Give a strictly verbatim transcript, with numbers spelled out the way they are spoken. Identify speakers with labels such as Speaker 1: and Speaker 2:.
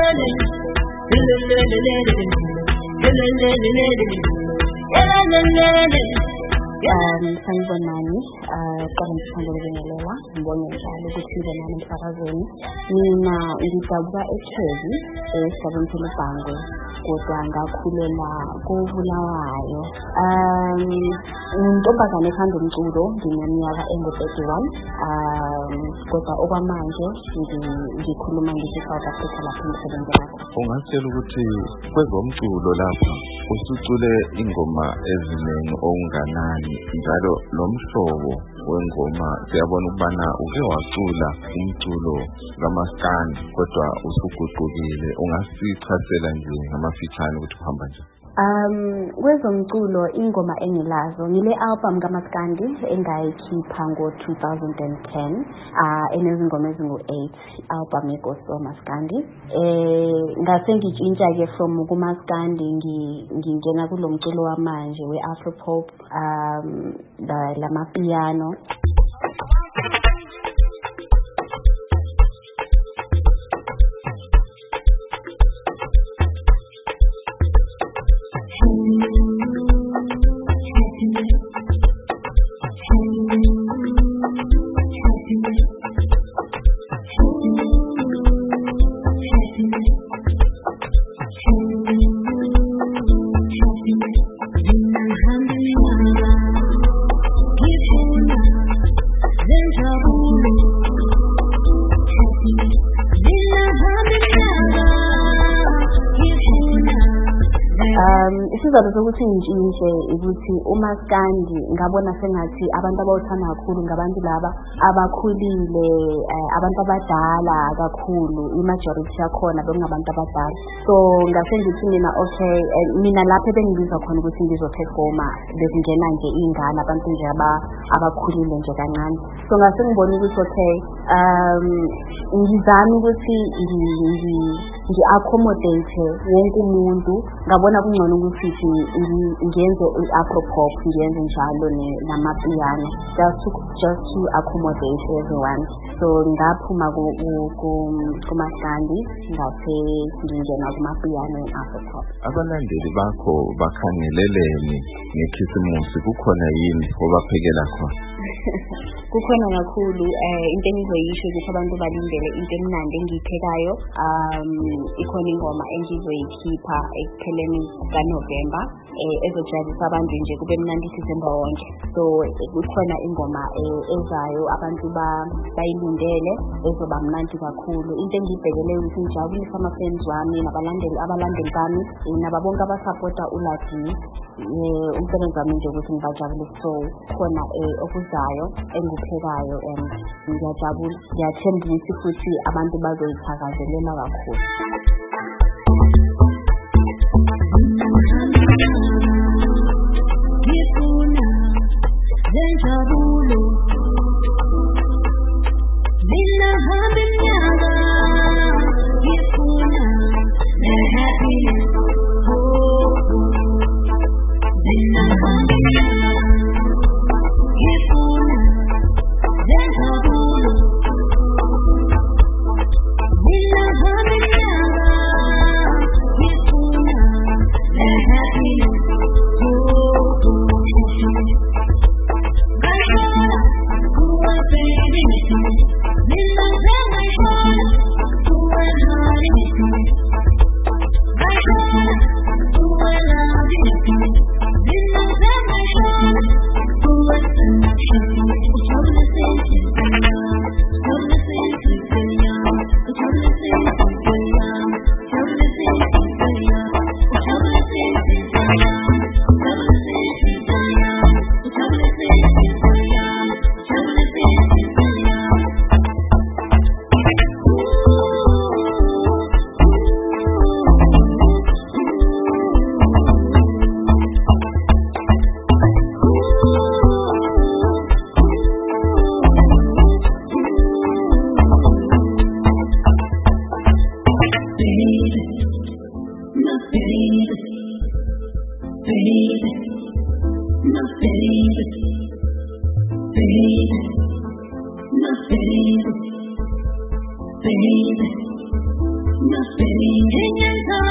Speaker 1: Sanibonani, qala ngithanda ukubingelela ngibonge njalo ukuthi ngibonane emsakazweni. Mina ngidabuka eThekwini eSabamthele Bhangwe kodwa ngakhulela koBulawayo. Um Intombazane ethanda umculo, ngineminyaka engu-thirty-one. Um kodwa okwamanje ngikhuluma ngise-South Africa lapho ngisebenzela khona.
Speaker 2: Ungasitshela ukuthi kwezomculo lapha usucule ingoma eziningi okunganani, njalo lo mhlobo wengoma siyabona ukubana uke wacula umculo kaMaskandi kodwa usuguqukile. Ungasichazela nje ngamafitshane ukuthi uhamba nje?
Speaker 1: Um kwezomculo ingoma engilazo ngile album kaMaskandi engayikhipha ngo-two thousand ten, ah enezingoma ezingu-eight, album yegospel Maskandi. Eh ngase ngitshintsha ke from kuMaskandi ngingena kulo mculo wamanje we-Afropop, um lamapiano. Isizathu sokuthi ngitshintshe ukuthi uMaskandi ngabona sengathi abantu abawuthanda kakhulu ngabantu laba abakhulile, abantu abadala kakhulu, imajority yakhona bekungabantu abadala. So ngase ngithi mina okay, mina lapho bengibizwa khona ukuthi ngizoperforma bezingena nje ingane, abantu nje abakhulile nje kancane. So ngase ngibona ukuthi okay, um ngizama ukuthi ngi-accommodate wonke umuntu. Ngabona kungcono ukuthi ngiyenze i-Afropop, ngiyenze njalo namapiano, just to just to accommodate everyone. So ngaphuma kuMaskandi ngaphe ngingena kumapiano e-Afropop.
Speaker 2: Abalandeli bakho bakhangeleleni ngekhisimusi, kukhona yini obaphekela khona?
Speaker 1: Kukhona kakhulu eh into engizoyisho ukuthi abantu balindele into emnandi engiyiphekayo. Um ikhona ingoma engizoyikhipha ekupheleni kaNovember eh ezojabulisa abantu nje kube mnandi December wonke. So kukhona ingoma ezayo abantu bayilindele ezoba mnandi kakhulu. Into engiyibhekele ukuthi ngijabulise ama-fans wami nabalandeli abalandeli bami nababonke abasupporta uLathi. Umsebenzi wami nje ukuthi ngibajabulise. So khona okuzayo enguphekayo and ngiyajabula, ngiyathemba ukuthi futhi abantu bazoyithakazelela kakhulu.
Speaker 3: nothing in your